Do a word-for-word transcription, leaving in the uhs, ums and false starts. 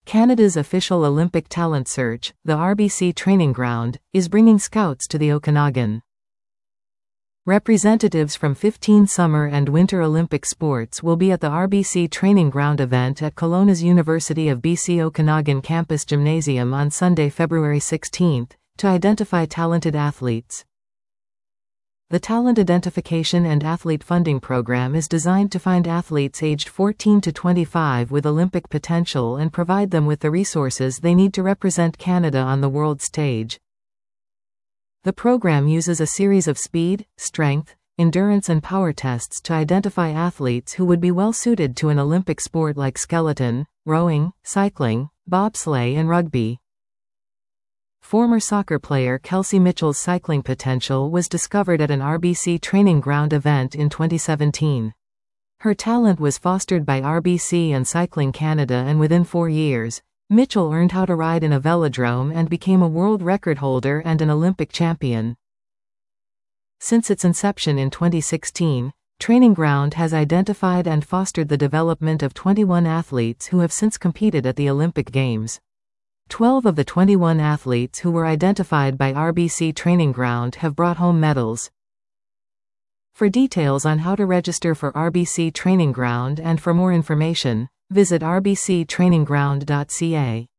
Canada's official Olympic talent search, the R B C Training Ground, is bringing scouts to the Okanagan. Representatives from fifteen summer and winter Olympic sports will be at the R B C Training Ground event at Kelowna's University of B C Okanagan Campus Gymnasium on Sunday, February sixteenth, to identify talented athletes. The Talent Identification and Athlete Funding Program is designed to find athletes aged fourteen to twenty-five with Olympic potential and provide them with the resources they need to represent Canada on the world stage. The program uses a series of speed, strength, endurance and power tests to identify athletes who would be well suited to an Olympic sport like skeleton, rowing, cycling, bobsleigh and rugby. Former soccer player Kelsey Mitchell's cycling potential was discovered at an R B C Training Ground event in twenty seventeen. Her talent was fostered by R B C and Cycling Canada, and within four years, Mitchell learned how to ride in a velodrome and became a world record holder and an Olympic champion. Since its inception in twenty sixteen, Training Ground has identified and fostered the development of twenty-one athletes who have since competed at the Olympic Games. Twelve of the twenty-one athletes who were identified by R B C Training Ground have brought home medals. For details on how to register for R B C Training Ground and for more information, visit r b c training ground dot c a.